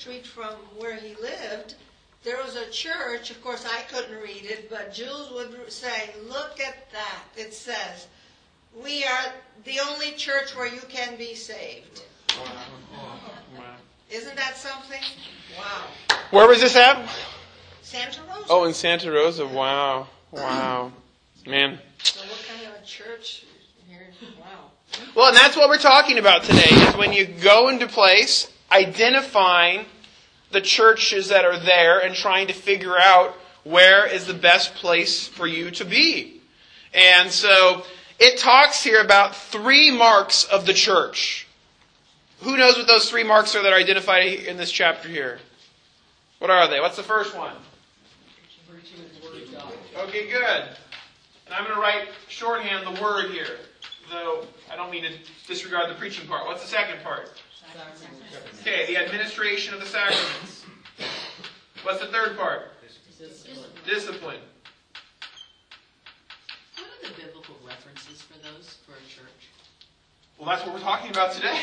street from where he lived, there was a church. Of course, I couldn't read it, but Jules would say, look at that. It says, we are the only church where you can be saved. Wow. Isn't that something? Wow. Where was this at? Santa Rosa. Oh, in Santa Rosa. Wow. Man. So what kind of a church here? Wow. Well, and that's what we're talking about today, is when you go into place, identifying the churches that are there and trying to figure out where is the best place for you to be. And so it talks here about 3 marks of the church. Who knows what those 3 marks are that are identified in this chapter here? What are they? What's the first one? Okay, good. And I'm going to write shorthand the word here, though I don't mean to disregard the preaching part. What's the second part? Okay, the administration of the sacraments. What's the third part? Discipline. What are the biblical references for those for a church? Well, that's what we're talking about today.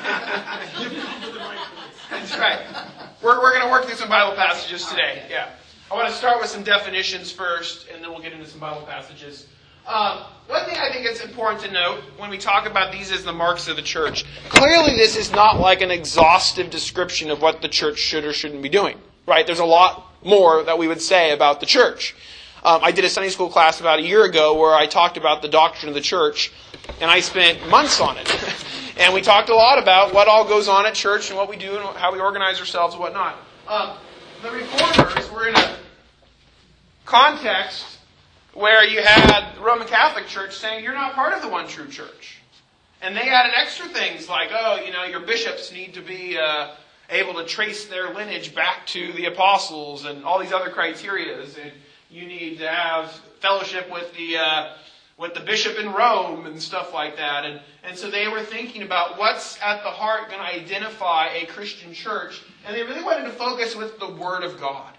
That's right. We're going to work through some Bible passages today. Yeah. I want to start with some definitions first, and then we'll get into some Bible passages. One thing I think it's important to note when we talk about these as the marks of the church, clearly this is not like an exhaustive description of what the church should or shouldn't be doing. Right? There's a lot more that we would say about the church. I did a Sunday school class about a year ago where I talked about the doctrine of the church, and I spent months on it. And we talked a lot about what all goes on at church and what we do and how we organize ourselves and whatnot. The Reformers were in a context where you had the Roman Catholic Church saying, you're not part of the one true church. And they added extra things like, your bishops need to be able to trace their lineage back to the apostles and all these other criterias. And you need to have fellowship with the bishop in Rome and stuff like that. And so they were thinking about what's at the heart going to identify a Christian church. And they really wanted to focus with the Word of God.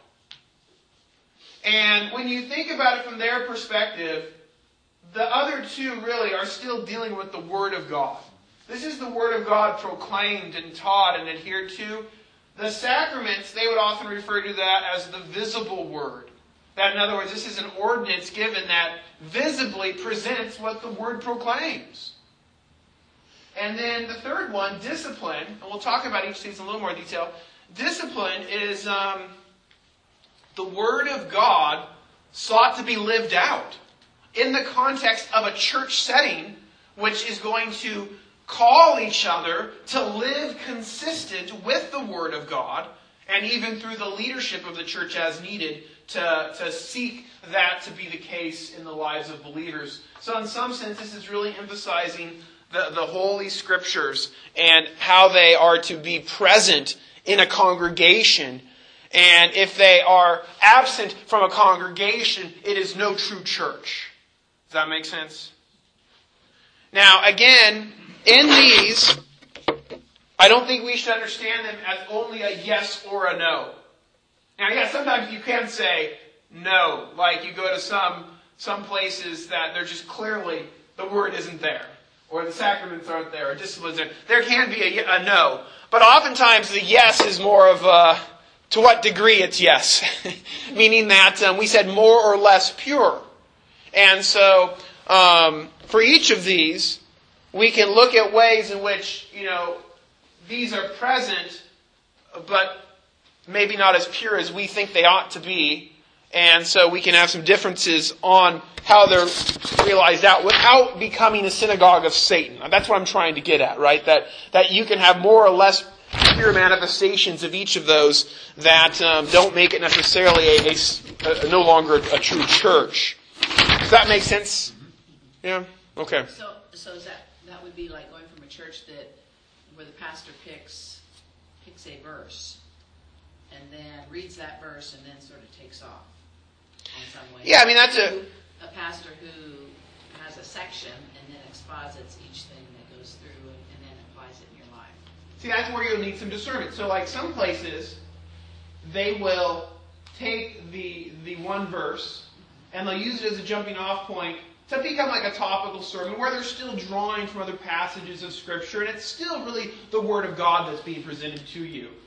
And when you think about it from their perspective, the other two really are still dealing with the Word of God. This is the Word of God proclaimed and taught and adhered to. The sacraments, they would often refer to that as the visible Word. That, in other words, this is an ordinance given that visibly presents what the Word proclaims. And then the third one, discipline, and we'll talk about each of these in a little more detail. Discipline is the Word of God sought to be lived out in the context of a church setting, which is going to call each other to live consistent with the Word of God, and even through the leadership of the church as needed, to seek that to be the case in the lives of believers. So in some sense, this is really emphasizing the Holy Scriptures and how they are to be present in a congregation. And if they are absent from a congregation, it is no true church. Does that make sense? Now, again, in these, I don't think we should understand them as only a yes or a no. Now, yeah, sometimes you can say no. Like you go to some places that they're just clearly, the Word isn't there. Or the sacraments aren't there, or disciplines aren't there. There can be a no. But oftentimes the yes is more of to what degree it's yes. Meaning that we said more or less pure. And so for each of these, we can look at ways in which, these are present, but maybe not as pure as we think they ought to be. And so we can have some differences on how they're realized out without becoming a synagogue of Satan. That's what I'm trying to get at, right? That you can have more or less pure manifestations of each of those that don't make it necessarily no longer a true church. Does that make sense? Yeah? Okay. So is that would be like going from a church where the pastor picks a verse and then reads that verse and then sort of takes off in some way. Yeah, I mean that's a pastor who has a section and then exposits each thing that goes through and then applies it in your life. See, that's where you'll need some discernment. So like some places, they will take the one verse and they'll use it as a jumping off point to become like a topical sermon where they're still drawing from other passages of Scripture and it's still really the Word of God that's being presented to you.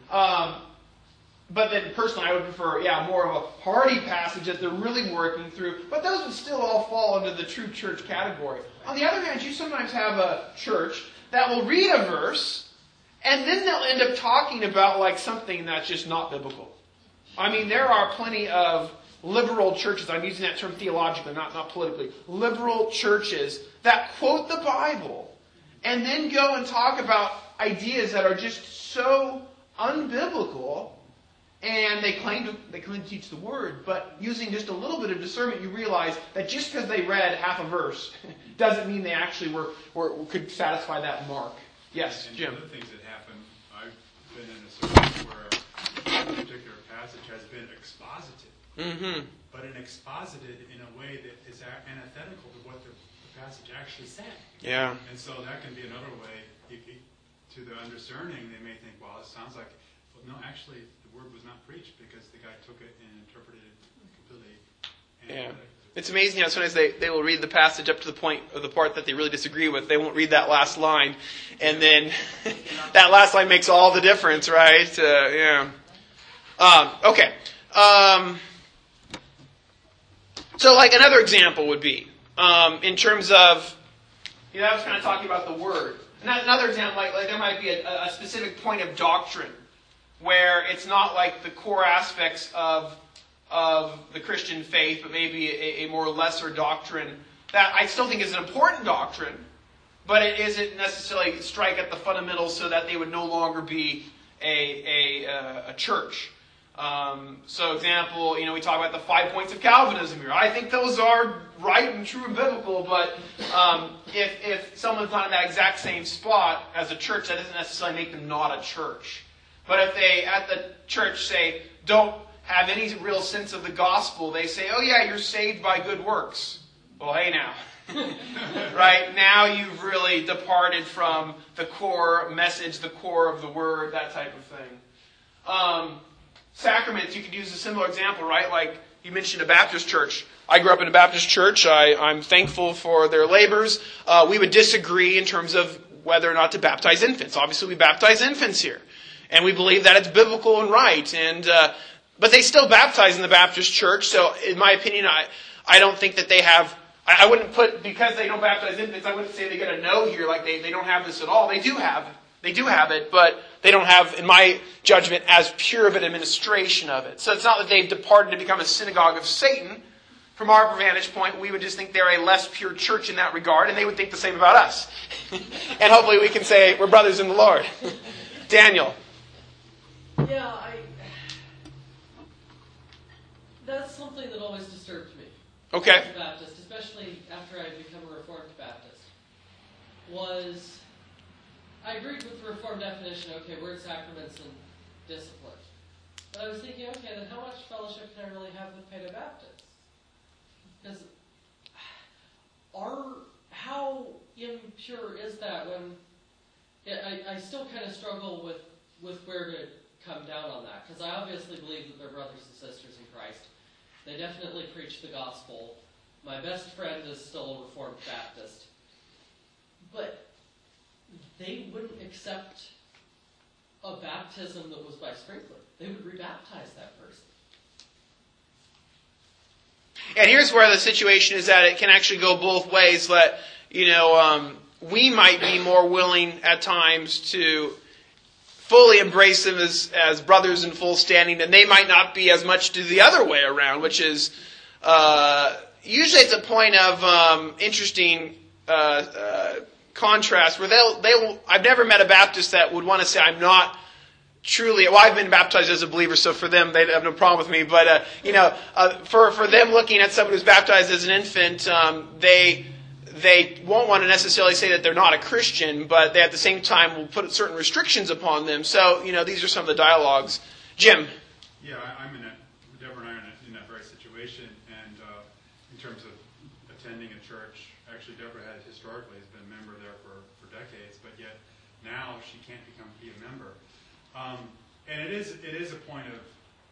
But then personally, I would prefer, more of a party passage that they're really working through. But those would still all fall under the true church category. On the other hand, you sometimes have a church that will read a verse, and then they'll end up talking about like something that's just not biblical. I mean, there are plenty of liberal churches, I'm using that term theologically, not politically, liberal churches that quote the Bible and then go and talk about ideas that are just so unbiblical. And they claim to teach the Word, but using just a little bit of discernment, you realize that just because they read half a verse doesn't mean they actually could satisfy that mark. Yes, and Jim. The other things that happen, I've been in a service where a particular passage has been exposited, but exposited in a way that is antithetical to what the passage actually said. Yeah. And so that can be another way. To the undiscerning, they may think, well, it sounds like, well, no, actually, the word was not preached because the guy took it and interpreted it completely. Yeah. It's amazing how sometimes they will read the passage up to the point of the part that they really disagree with. They won't read that last line. And then that last line makes all the difference, right? Okay. So like another example would be, in terms of, I was kind of talking about the word. Another example, like there might be a specific point of doctrine where it's not like the core aspects of the Christian faith, but maybe a more lesser doctrine that I still think is an important doctrine, but it isn't necessarily strike at the fundamentals so that they would no longer be a church. So example, we talk about the 5 points of Calvinism here. I think those are right and true and biblical, but if someone's not in that exact same spot as a church, that doesn't necessarily make them not a church. But if they, at the church, say, don't have any real sense of the gospel, they say, oh yeah, you're saved by good works. Well, hey now. Right? Now you've really departed from the core message, the core of the word, that type of thing. Sacraments, you could use a similar example, right? Like you mentioned a Baptist church. I grew up in a Baptist church. I'm thankful for their labors. We would disagree in terms of whether or not to baptize infants. Obviously, we baptize infants here. And we believe that it's biblical and right. But they still baptize in the Baptist church. So in my opinion, I don't think that they have... I wouldn't put, because they don't baptize infants, I wouldn't say they get a no here, like they don't have this at all. They do have it, but they don't have, in my judgment, as pure of an administration of it. So it's not that they've departed to become a synagogue of Satan. From our vantage point, we would just think they're a less pure church in that regard, and they would think the same about us. And hopefully we can say we're brothers in the Lord. Daniel. Yeah, that's something that always disturbed me. Okay. As a Baptist, especially after I had become a Reformed Baptist, was I agreed with the Reformed definition, okay, word, sacraments, and discipline. But I was thinking, okay, then how much fellowship can I really have with Paedo Baptists? Because how impure is that when... I still kind of struggle with where to come down on that, because I obviously believe that they're brothers and sisters in Christ. They definitely preach the gospel. My best friend is still a Reformed Baptist. But they wouldn't accept a baptism that was by sprinkling. They would rebaptize that person. And here's where the situation is that it can actually go both ways. That, we might be more willing at times to fully embrace them as brothers in full standing, and they might not be as much to the other way around, which is usually it's a point of interesting contrast where they'll. I've never met a Baptist that would want to say I'm not truly. Well, I've been baptized as a believer, so for them they have no problem with me. But for them looking at someone who's baptized as an infant, they won't want to necessarily say that they're not a Christian, but they at the same time will put certain restrictions upon them. So these are some of the dialogues. Jim. Yeah, Deborah and I are in that very situation, and in terms of attending a church, actually Deborah historically has been a member there for decades, but yet now she can't be a member. And it is a point of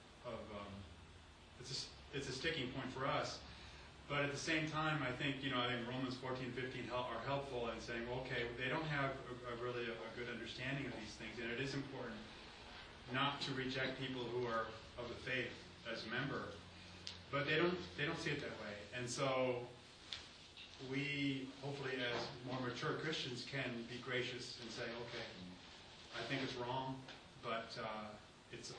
it's a sticking point for us. But at the same time, I think Romans 14, 15 are helpful in saying, well, okay, they don't have really a good understanding of these things, and it is important not to reject people who are of the faith as a member, but they don't see it that way. And so we, hopefully as more mature Christians, can be gracious and say, okay, I think it's wrong, but it's,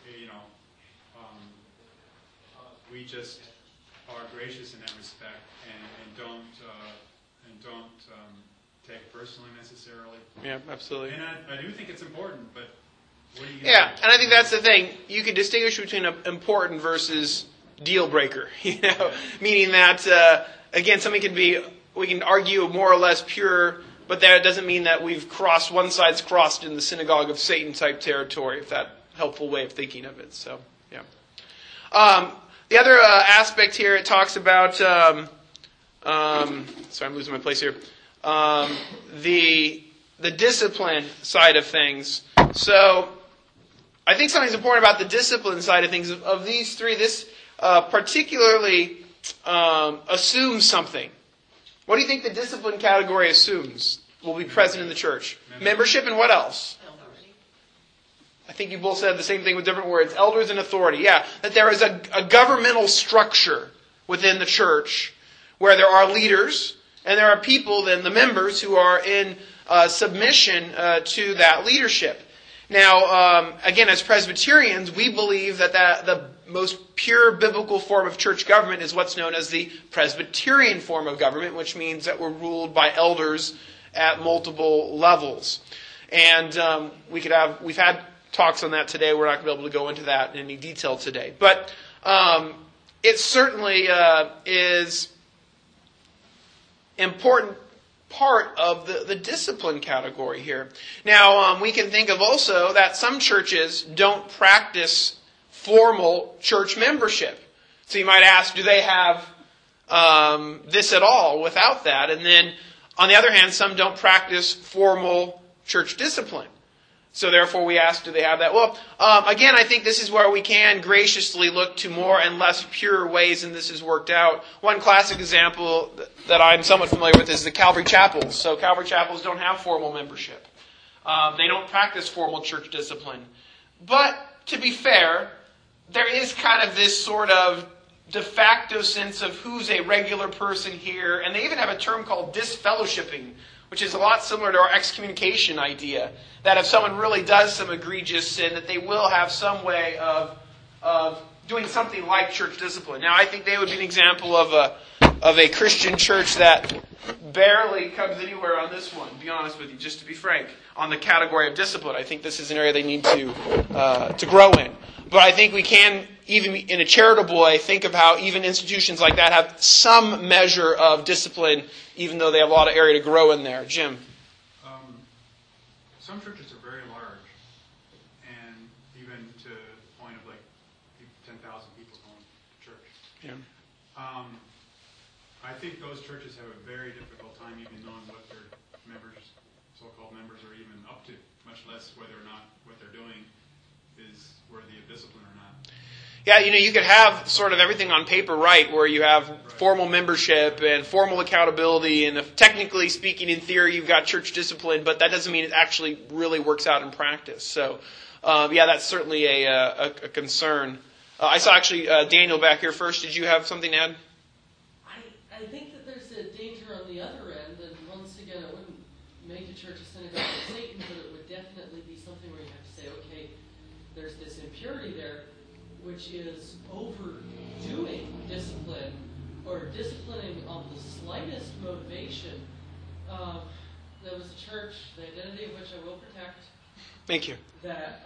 we just are gracious in that respect and don't take it personally necessarily. Yeah, absolutely. And I do think it's important, but what do you? Yeah, and I think that's the thing. You can distinguish between important versus deal breaker. Meaning that again, something can be, we can argue more or less pure, but that doesn't mean that we've crossed, one side's crossed in the synagogue of Satan type territory. If that helpful way of thinking of it. So yeah. The other aspect here, it talks about. Sorry, I'm losing my place here. The discipline side of things. So I think something's important about the discipline side of things. Of these three, this particularly assumes something. What do you think the discipline category assumes will be present in the church? Membership and what else? I think you both said the same thing with different words. Elders and authority. Yeah, that there is a governmental structure within the church where there are leaders and there are people, then the members, who are in submission to that leadership. Now, again, as Presbyterians, we believe that the most pure biblical form of church government is what's known as the Presbyterian form of government, which means that we're ruled by elders at multiple levels. And we've had talks on that today. We're not going to be able to go into that in any detail today. But it certainly is important part of the discipline category here. Now, we can think of also that some churches don't practice formal church membership. So you might ask, do they have this at all without that? And then, on the other hand, some don't practice formal church discipline. So therefore we ask, do they have that? Well, again, I think this is where we can graciously look to more and less pure ways, and this is worked out. One classic example that I'm somewhat familiar with is the Calvary Chapels. So Calvary Chapels don't have formal membership. They don't practice formal church discipline. But, to be fair, there is kind of this sort of de facto sense of who's a regular person here, and they even have a term called disfellowshipping, which is a lot similar to our excommunication idea, that if someone really does some egregious sin, that they will have some way of doing something like church discipline. Now, I think they would be an example of a Christian church that barely comes anywhere on this one, to be honest with you, just to be frank, on the category of discipline. I think this is an area they need to grow in. But I think we can, even in a charitable way, think of how even institutions like that have some measure of discipline, even though they have a lot of area to grow in there. Jim? Some churches are very large, and even to the point of 10,000 people going to church. Yeah. I think those churches have a very difficult time even knowing what their members, so-called members, are even up to, much less whether or not what they're doing is worthy of discipline or not. Yeah, you could have sort of everything on paper right, where you have formal membership and formal accountability, and if, technically speaking, in theory, you've got church discipline, but that doesn't mean it actually really works out in practice. So, yeah, that's certainly a concern. I saw actually Daniel back here first. Did you have something to add? I think that there's a danger on the other end, and once again, it wouldn't make a church a synagogue of Satan, but it would definitely be something where you have to say, okay, there's this impurity there, which is overdoing discipline or disciplining on the slightest motivation. There was a church, the identity of which I will protect. Thank you. That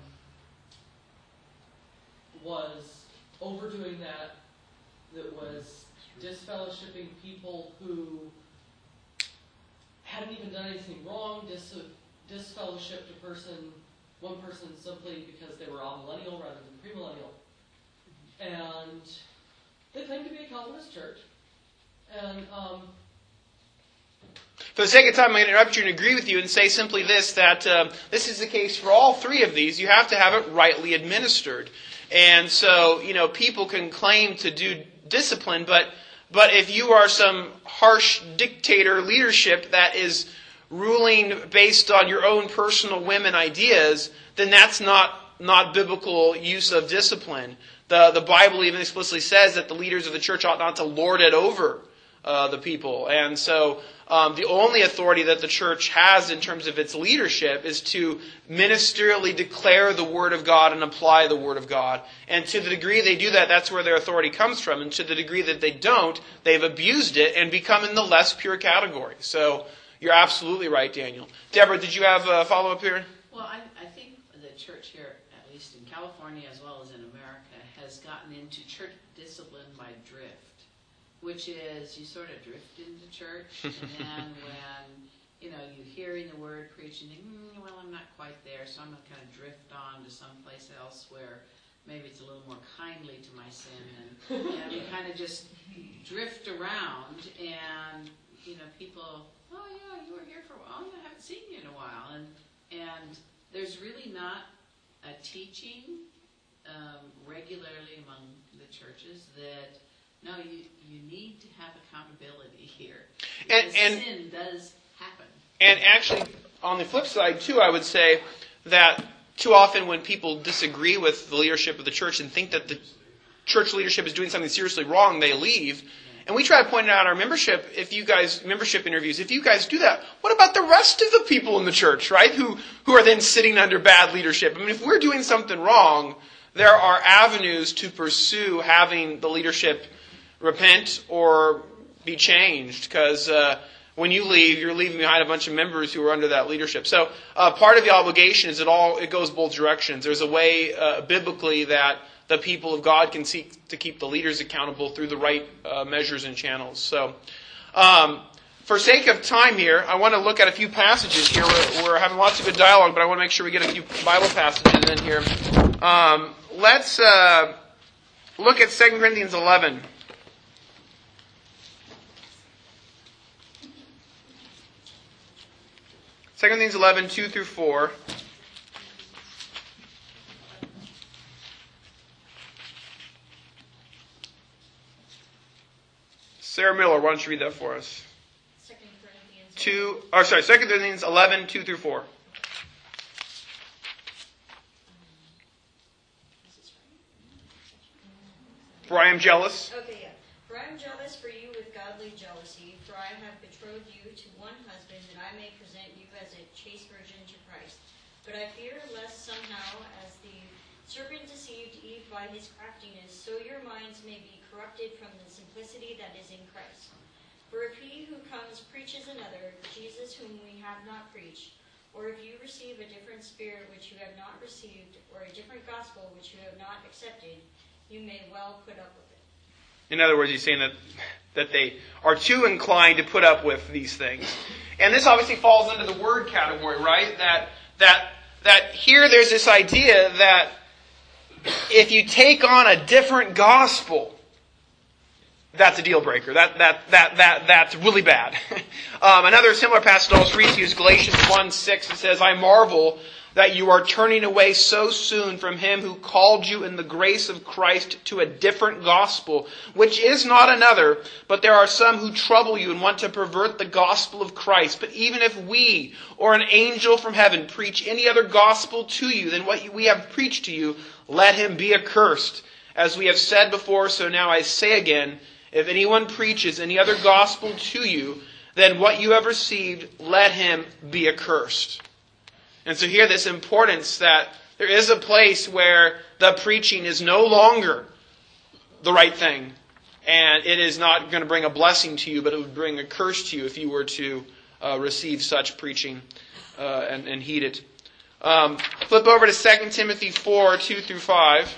was overdoing that was disfellowshipping people who hadn't even done anything wrong, disfellowshipped one person simply because they were amillennial rather than premillennial. And they claimed to be a Calvinist church. And for the sake of time, I'm going to interrupt you and agree with you and say simply this, that this is the case for all three of these. You have to have it rightly administered. And so, people can claim to do discipline, but if you are some harsh dictator leadership that is ruling based on your own personal whim and ideas, then that's not not biblical use of discipline. The Bible even explicitly says that the leaders of the church ought not to lord it over the people. And so the only authority that the church has in terms of its leadership is to ministerially declare the Word of God and apply the Word of God. And to the degree they do that, that's where their authority comes from. And to the degree that they don't, they've abused it and become in the less pure category. So you're absolutely right, Daniel. Deborah, did you have a follow-up here? Well, I think the church here, at least in California as well as in America, has gotten into church discipline by drift. Which is, you sort of drift into church, and then when, you're hearing the word preached, and you think, well, I'm not quite there, so I'm going to kind of drift on to someplace else where maybe it's a little more kindly to my sin, and you kind of just drift around, and, people, oh yeah, you were here for a while, I haven't seen you in a while, and there's really not a teaching regularly among the churches that, no, you need to have accountability here. Because sin does happen. And actually, on the flip side, too, I would say that too often when people disagree with the leadership of the church and think that the church leadership is doing something seriously wrong, they leave. And we try to point it out in our membership interviews, if you guys do that, what about the rest of the people in the church, right, who are then sitting under bad leadership? I mean, if we're doing something wrong, there are avenues to pursue having the leadership repent or be changed, because when you leave, you're leaving behind a bunch of members who are under that leadership. So part of the obligation is it goes both directions. There's a way biblically that the people of God can seek to keep the leaders accountable through the right measures and channels. So for sake of time here, I want to look at a few passages here. We're having lots of good dialogue, but I want to make sure we get a few Bible passages in here. Let's look at 2 Corinthians 11. 2 Corinthians 11, 2 through 4. Sarah Miller, why don't you read that for us? 2 Corinthians 11, 2 through 4. For I am jealous. Okay, yeah. For I am jealous for you with godly jealousy, for I have betrothed you to one husband, that I may present you as a chaste virgin to Christ. But I fear lest somehow, as the serpent deceived Eve by his craftiness, so your minds may be corrupted from the simplicity that is in Christ. For if he who comes preaches another, Jesus whom we have not preached, or if you receive a different spirit which you have not received, or a different gospel which you have not accepted, you may well put up with it. In other words, he's saying that they are too inclined to put up with these things. And this obviously falls under the word category, right? That here there's this idea that if you take on a different gospel, that's a deal breaker. That's really bad. Another similar passage I'll read to you is Galatians 1:6. It says, I marvel that you are turning away so soon from him who called you in the grace of Christ to a different gospel, which is not another, but there are some who trouble you and want to pervert the gospel of Christ. But even if we or an angel from heaven preach any other gospel to you than what we have preached to you, let him be accursed. As we have said before, so now I say again, if anyone preaches any other gospel to you than what you have received, let him be accursed. And so here this importance that there is a place where the preaching is no longer the right thing. And it is not going to bring a blessing to you, but it would bring a curse to you if you were to receive such preaching and heed it. Flip over to 2 Timothy 4, 2 through 5.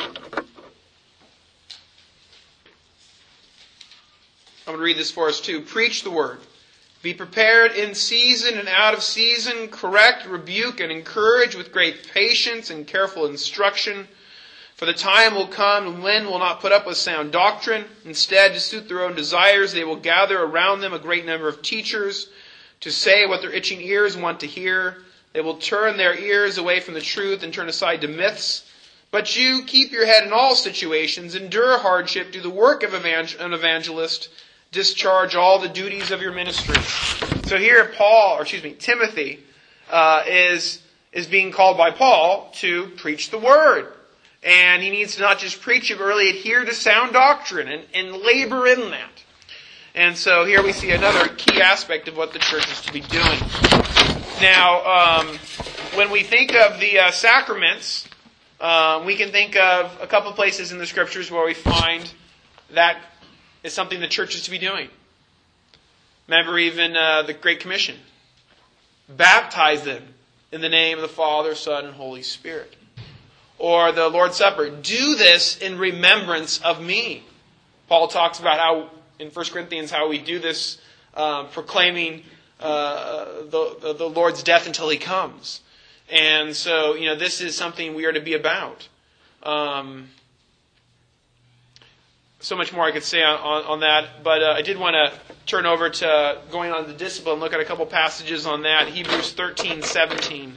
I'm going to read this for us too. Preach the word. Be prepared in season and out of season. Correct, rebuke, and encourage with great patience and careful instruction. For the time will come when men will not put up with sound doctrine. Instead, to suit their own desires, they will gather around them a great number of teachers to say what their itching ears want to hear. They will turn their ears away from the truth and turn aside to myths. But you keep your head in all situations, endure hardship, do the work of an evangelist, discharge all the duties of your ministry. So here Timothy is is being called by Paul to preach the word. And he needs to not just preach it, but really adhere to sound doctrine and labor in that. And so here we see another key aspect of what the church is to be doing. Now, when we think of the sacraments, we can think of a couple places in the Scriptures where we find that is something the church is to be doing. Remember even the Great Commission. Baptize them in the name of the Father, Son, and Holy Spirit. Or the Lord's Supper. Do this in remembrance of me. Paul talks about how, in 1 Corinthians, how we do this proclaiming the Lord's death until He comes. And so, this is something we are to be about. So much more I could say on that, but I did want to turn over to going on to discipline, look at a couple passages on that. Hebrews 13:17.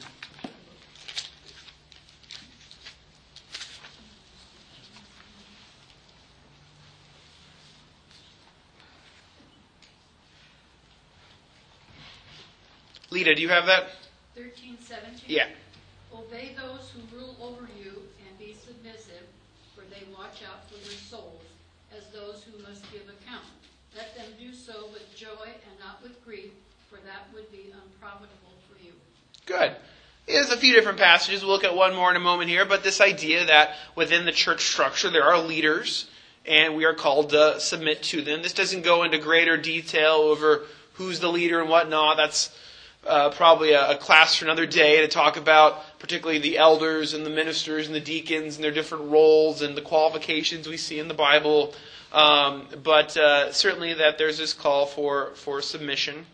Lita, do you have that? 13:17. Yeah. Obey those who rule over you and be submissive, for they watch out for your souls, as those who must give account. Let them do so with joy and not with grief, for that would be unprofitable for you. Good. There's a few different passages. We'll look at one more in a moment here, but this idea that within the church structure there are leaders, and we are called to submit to them. This doesn't go into greater detail over who's the leader and whatnot. That's probably a class for another day to talk about particularly the elders and the ministers and the deacons and their different roles and the qualifications we see in the Bible. But certainly that there's this call for submission.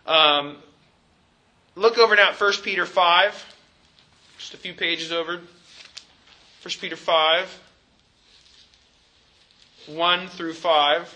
Look over now at 1 Peter 5. Just a few pages over. 1 Peter 5. 1 through 5.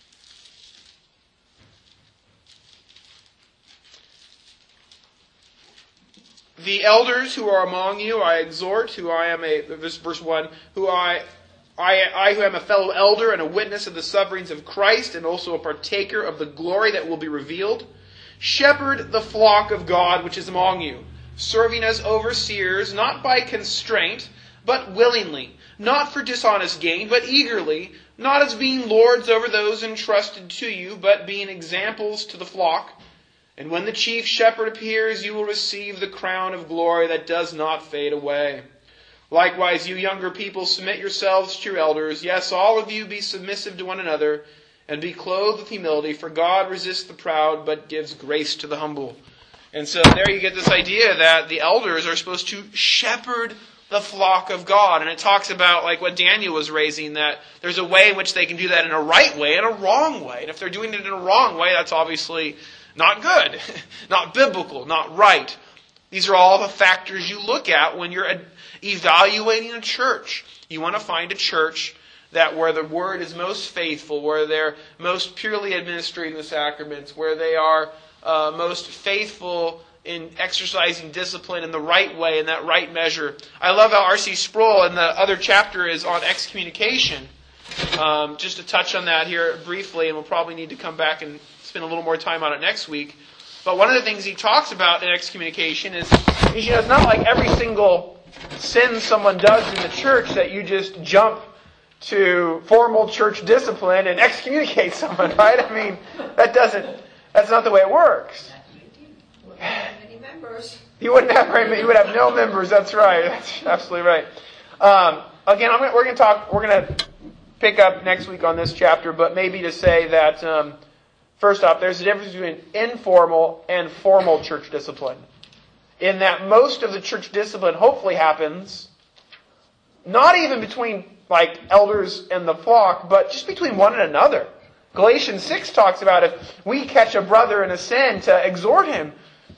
The elders who are among you, I exhort, verse 1, I who am a fellow elder and a witness of the sufferings of Christ and also a partaker of the glory that will be revealed, shepherd the flock of God which is among you, serving as overseers, not by constraint, but willingly, not for dishonest gain, but eagerly, not as being lords over those entrusted to you, but being examples to the flock. And when the chief shepherd appears, you will receive the crown of glory that does not fade away. Likewise, you younger people, submit yourselves to your elders. Yes, all of you be submissive to one another, and be clothed with humility, for God resists the proud, but gives grace to the humble. And so there you get this idea that the elders are supposed to shepherd the flock of God. And it talks about, like what Daniel was raising, that there's a way in which they can do that in a right way and a wrong way. And if they're doing it in a wrong way, that's obviously not good, not biblical, not right. These are all the factors you look at when you're evaluating a church. You want to find a church that where the word is most faithful, where they're most purely administering the sacraments, where they are most faithful in exercising discipline in the right way, in that right measure. I love how R.C. Sproul in the other chapter is on excommunication. Just to touch on that here briefly, and we'll probably need to come back and spend a little more time on it next week. But one of the things he talks about in excommunication is it's not like every single sin someone does in the church that you just jump to formal church discipline and excommunicate someone, right? I mean, that's not the way it works. Many members. You wouldn't have very many. You would have no members. That's right. That's absolutely right. Again, we're going to pick up next week on this chapter, but maybe to say that first off, there's a difference between informal and formal church discipline. In that most of the church discipline hopefully happens not even between like elders and the flock, but just between one and another. Galatians 6 talks about if we catch a brother in a sin, to exhort him.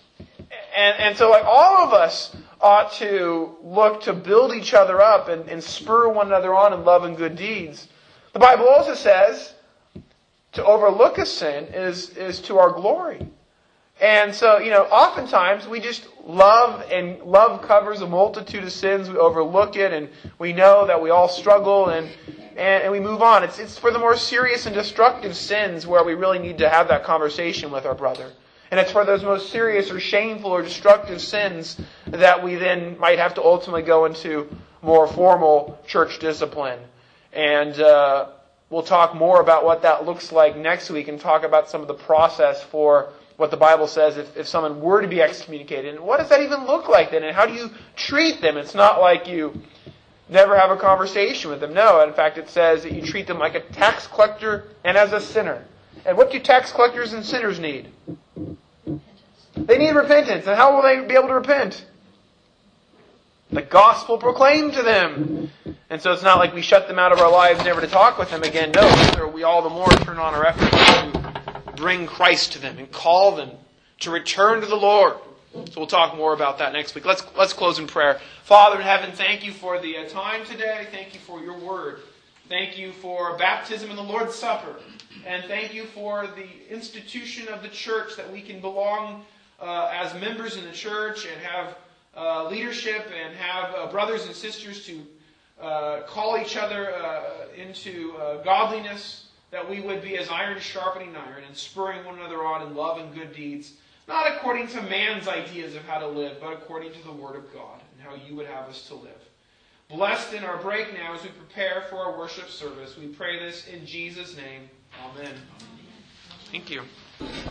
And so like all of us ought to look to build each other up and spur one another on in love and good deeds. The Bible also says to overlook a sin is to our glory. And so, oftentimes we just love, and love covers a multitude of sins. We overlook it, and we know that we all struggle, and we move on. It's for the more serious and destructive sins where we really need to have that conversation with our brother. And it's for those most serious or shameful or destructive sins that we then might have to ultimately go into more formal church discipline. And we'll talk more about what that looks like next week and talk about some of the process for what the Bible says if someone were to be excommunicated. And what does that even look like then? And how do you treat them? It's not like you never have a conversation with them. No, in fact, it says that you treat them like a tax collector and as a sinner. And what do tax collectors and sinners need? They need repentance. And how will they be able to repent? The gospel proclaimed to them. And so it's not like we shut them out of our lives never to talk with them again. No, rather we all the more turn on our efforts to bring Christ to them and call them to return to the Lord. So we'll talk more about that next week. Let's close in prayer. Father in heaven, thank you for the time today. Thank you for your word. Thank you for baptism and the Lord's Supper. And thank you for the institution of the church, that we can belong as members in the church and have leadership and have brothers and sisters to call each other into godliness, that we would be as iron sharpening iron and spurring one another on in love and good deeds, not according to man's ideas of how to live, but according to the Word of God and how you would have us to live. Blessed in our break now as we prepare for our worship service. We pray this in Jesus' name. Amen. Thank you.